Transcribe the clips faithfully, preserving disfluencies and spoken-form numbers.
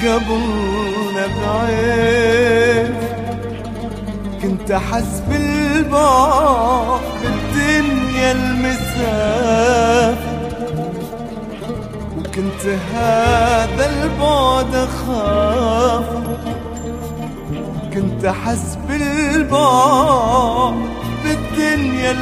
قبل نبعد كنت أحس بالبعد بالدنيا المسافة، وكنت هذا البعد أخافه، كنت أحس بالبعد بالدنيا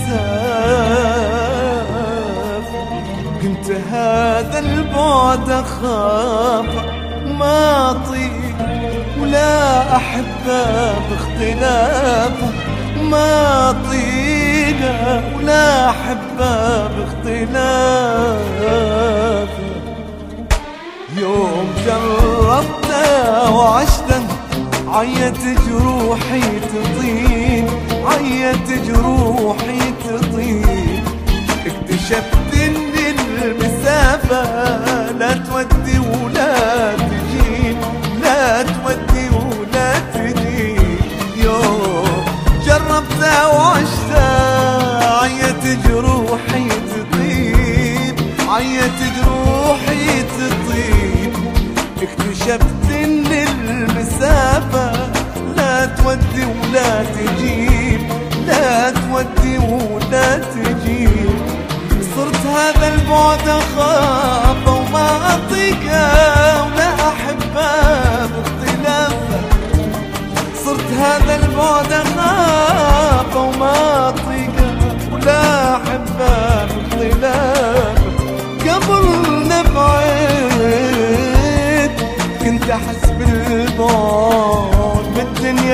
المسافة، كنت هذا البعد أخافه، ما أطيق ولا أحبه باختلافه، ما أطيق ولا أحبه باختلافه. يوم جربته وعشته عيت جروحي تطين، عيت جروحي تطين، اكتشفت ان المسافة لا تودي ولا تجين، لا تودي ولا تجين. يوم جربته وعشته عيت جروحي تطين، عيت جروحي تطين، اكتشفت ان المسافة لا تودي ولا تجيب، لا تودي ولا تجيب. صرت هذا البعد أخافه وما أطيقه ولا أحبه باختلافه، صرت هذا البعد أخافه وما أطيقه ولا أحبه باختلافه. قبل نبعد كنت أحس بالبعد بالدنيا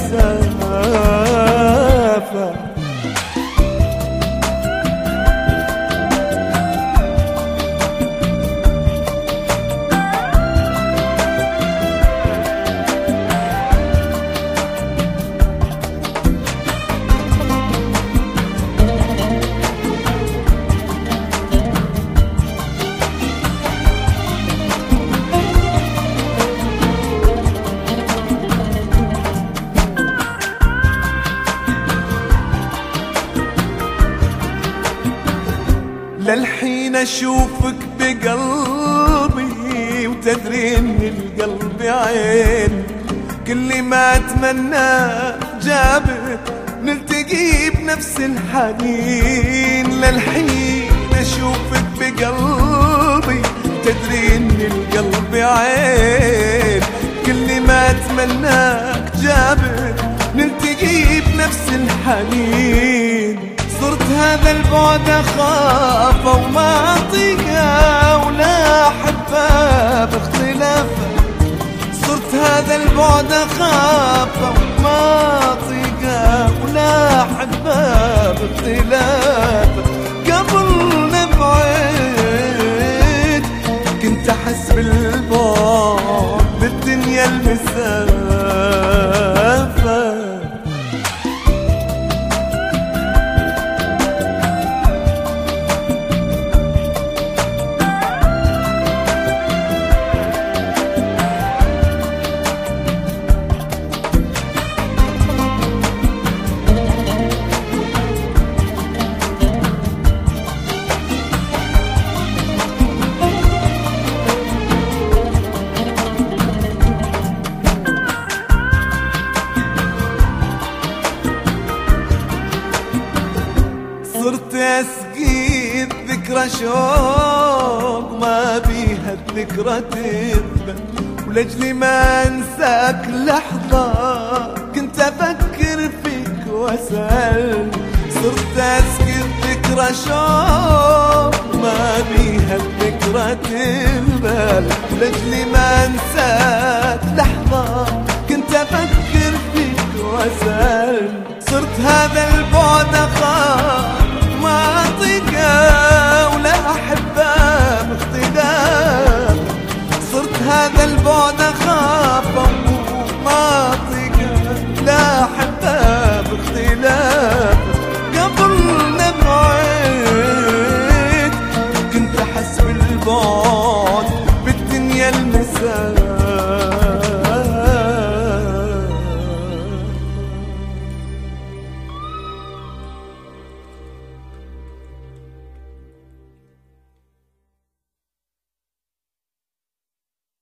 المسافة. للحين أشوفك بقلبي وتدري إن القلب عين، كل ما أتمنى جابت نلتقي بنفس الحنين. للحين أشوفك بقلبي تدري إن القلب عين، كل ما أتمناك جابت نلتقي بنفس الحنين. صرت هذا البعد أخافه وما أطيقه ولا أحبه باختلافه، صرت هذا البعد أخافه وما أطيقه ولا أحبه باختلافه. قبل نبعد كنت أحس بالبعد بالدنيا المسافة. صرت أسقي الذكرى شوق ما بيها الذكرى تثبت، ولأجل ما أنساك لحظة كنت أفكر فيك وأسأل. صرت أسقي الذكرى شوق ما بيها الذكرى تثبت، ولأجل ما أنساك لحظة كنت أفكر فيك وأسأل. صرت هذا البعد أخاف ما أطيقه ولا أحبه باختلاف، صرت هذا البعد أخافه وما أطيقه لا أحبه باختلاف. قبل نبعد كنت أحس بالبعد بالدنيا المسافة.